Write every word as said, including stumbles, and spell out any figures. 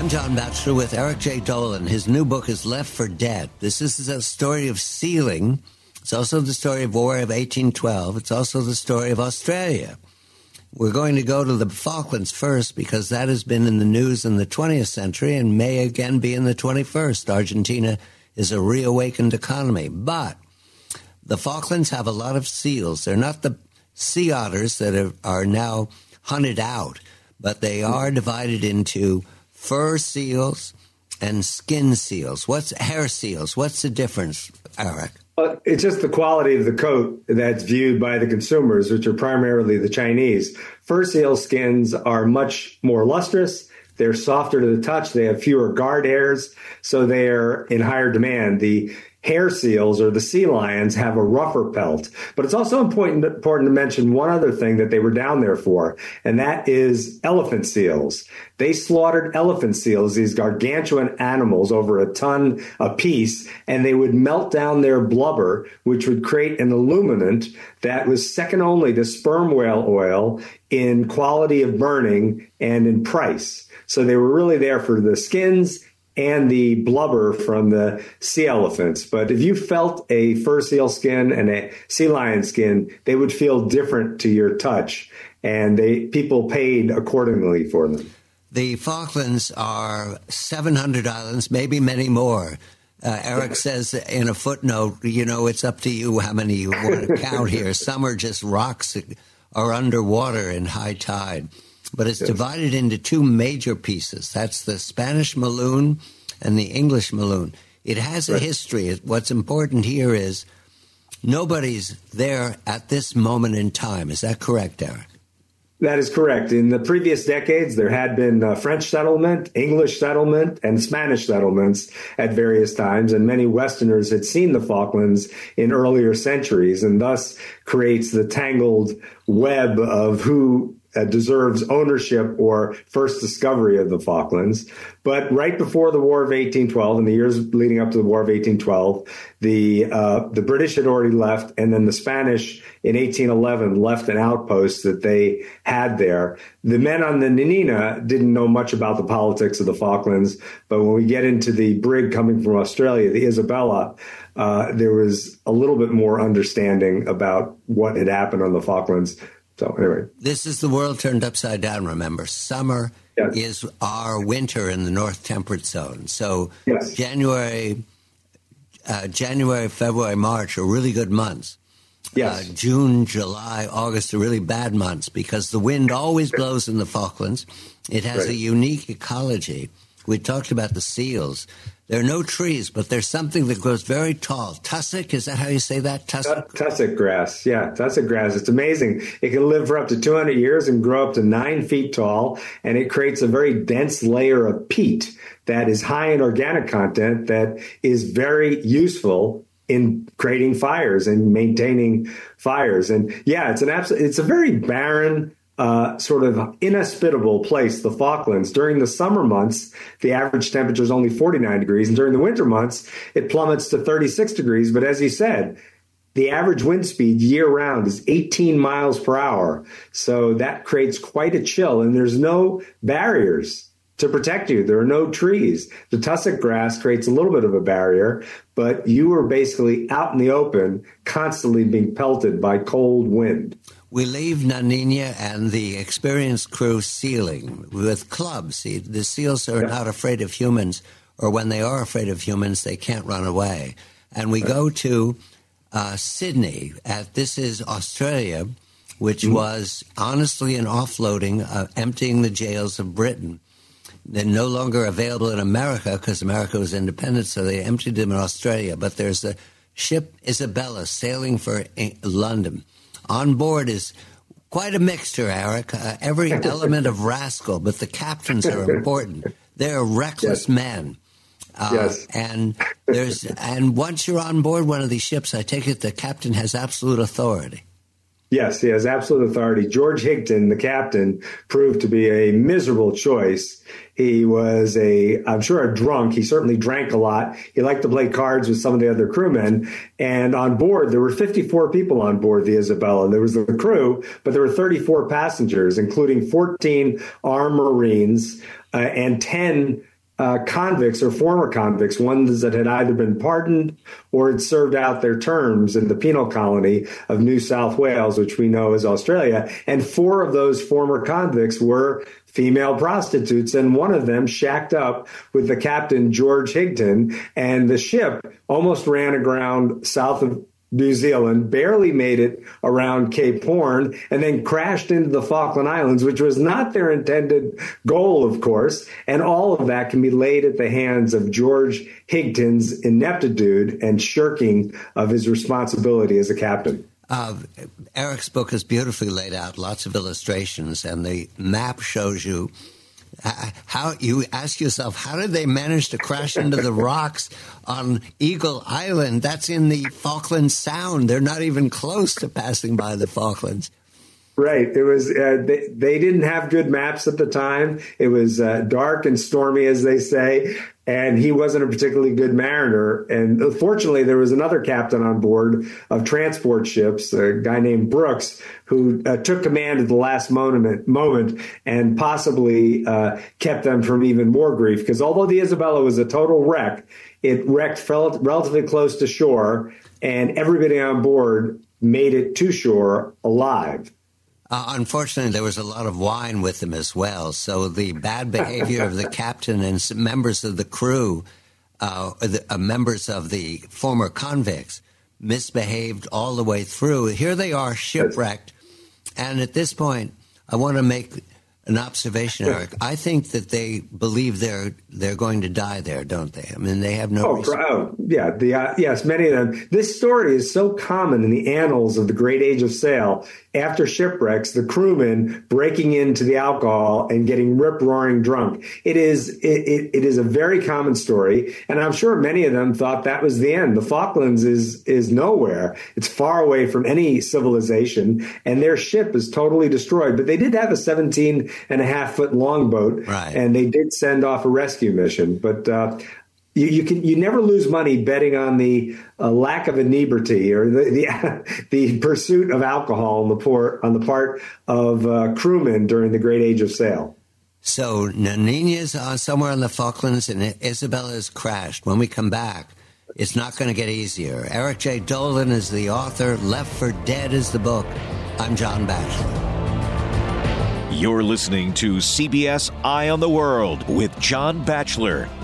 I'm John Batchelor with Eric J. Dolan. His new book is Left for Dead. This is a story of sealing. It's also the story of War of eighteen twelve. It's also the story of Australia. We're going to go to the Falklands first because that has been in the news in the twentieth century and may again be in the twenty-first. Argentina is a reawakened economy. But the Falklands have a lot of seals. They're not the sea otters that are, are now hunted out, but they are divided into fur seals and skin seals. What's hair seals? What's the difference, Eric? Well, it's just the quality of the coat that's viewed by the consumers, which are primarily the Chinese. Fur seal skins are much more lustrous. They're softer to the touch. They have fewer guard hairs, so they're in higher demand. The hair seals or the sea lions have a rougher pelt. But it's also important, important to mention one other thing that they were down there for, and that is elephant seals. They slaughtered elephant seals, these gargantuan animals, over a ton apiece, and they would melt down their blubber, which would create an illuminant that was second only to sperm whale oil in quality of burning and in price. So they were really there for the skins and the blubber from the sea elephants. But if you felt a fur seal skin and a sea lion skin, they would feel different to your touch, and they people paid accordingly for them. The Falklands are seven hundred islands, maybe many more. Uh, Eric says in a footnote, you know, it's up to you how many you want to count here. Some are just rocks that are underwater in high tide. But it's yes. divided into two major pieces. That's the Spanish Maloon and the English Maloon. It has a right. history. What's important here is nobody's there at this moment in time. Is that correct, Eric? That is correct. In the previous decades, there had been uh, French settlement, English settlement, and Spanish settlements at various times, and many Westerners had seen the Falklands in earlier centuries, and thus creates the tangled web of who Uh, deserves ownership or first discovery of the Falklands. But right before the War of eighteen twelve, in the years leading up to the War of eighteen twelve, the uh, the British had already left, and then the Spanish in eighteen eleven left an outpost that they had there. The men on the Nanina didn't know much about the politics of the Falklands, but when we get into the brig coming from Australia, the Isabella, uh, there was a little bit more understanding about what had happened on the Falklands. So anyway, this is the world turned upside down. Remember, summer yes. is our winter in the North Temperate Zone. So yes. January, uh, January, February, March are really good months. Yes. Uh, June, July, August are really bad months because the wind always blows in the Falklands. It has right. a unique ecology. We talked about the seals. There are no trees, but there's something that grows very tall. Tussock, is that how you say that? Tussock? Tussock grass, yeah, tussock grass. It's amazing. It can live for up to two hundred years and grow up to nine feet tall, and it creates a very dense layer of peat that is high in organic content that is very useful in creating fires and maintaining fires. And yeah, it's an absolute, it's a very barren, Uh, sort of inhospitable place, the Falklands. During the summer months, the average temperature is only forty-nine degrees, and during the winter months, it plummets to thirty-six degrees. But as he said, the average wind speed year-round is eighteen miles per hour. So that creates quite a chill, and there's no barriers to protect you. There are no trees. The tussock grass creates a little bit of a barrier, but you are basically out in the open, constantly being pelted by cold wind. We leave Nanina and the experienced crew sealing with clubs. See, the seals are yeah. not afraid of humans, or when they are afraid of humans, they can't run away. And we go to uh, Sydney. At, this is Australia, which mm-hmm. was honestly an offloading, uh, emptying the jails of Britain. They're no longer available in America because America was independent, so they emptied them in Australia. But there's the ship Isabella sailing for London. On board is quite a mixture, Eric. Uh, every element of rascal, but the captains are important. They're reckless yes. men. Uh, yes. And there's and once you're on board one of these ships, I take it the captain has absolute authority. Yes, he has absolute authority. George Higton, the captain, proved to be a miserable choice. He was a, I'm sure, a drunk. He certainly drank a lot. He liked to play cards with some of the other crewmen. And on board, there were fifty-four people on board the Isabella. There was the crew, but there were thirty-four passengers, including fourteen armed Marines uh, and ten uh, convicts or former convicts, ones that had either been pardoned or had served out their terms in the penal colony of New South Wales, which we know as Australia. And four of those former convicts were female prostitutes, and one of them shacked up with the captain, George Higton, and the ship almost ran aground south of New Zealand, barely made it around Cape Horn, and then crashed into the Falkland Islands, which was not their intended goal, of course. And all of that can be laid at the hands of George Higton's ineptitude and shirking of his responsibility as a captain. Uh, Eric's book is beautifully laid out, lots of illustrations, and the map shows you uh, how you ask yourself, how did they manage to crash into the rocks on Eagle Island? That's in the Falkland Sound. They're not even close to passing by the Falklands. Right. It was uh, they, they didn't have good maps at the time. It was uh, dark and stormy, as they say, and he wasn't a particularly good mariner. And fortunately, there was another captain on board of transport ships, a guy named Brooks, who uh, took command at the last moment, moment and possibly uh, kept them from even more grief. Because although the Isabella was a total wreck, it wrecked fell relatively close to shore, and everybody on board made it to shore alive. Uh, unfortunately, there was a lot of wine with them as well. So the bad behavior of the captain and some members of the crew, uh, the, uh, members of the former convicts, misbehaved all the way through. Here they are shipwrecked. And at this point, I want to make an observation, Eric. I think that they believe they're they're going to die there, don't they? I mean, they have no oh, reason. Oh, yeah. The, uh, yes, many of them. This story is so common in the annals of the great age of sail. After shipwrecks, the crewmen breaking into the alcohol and getting rip-roaring drunk. It is it, it, it is a very common story, and I'm sure many of them thought that was the end. The Falklands is is nowhere. It's far away from any civilization, and their ship is totally destroyed. But they did have a seventeen and a half foot longboat, right, and they did send off a rescue mission. But uh, You, you can you never lose money betting on the uh, lack of inebriety or the the, the pursuit of alcohol on the port on the part of uh, crewmen during the great age of sail. So Nina's uh, somewhere in the Falklands and Isabella's crashed. When we come back, it's not going to get easier. Eric J. Dolin is the author. Left for Dead is the book. I'm John Batchelor. You're listening to C B S Eye on the World with John Batchelor.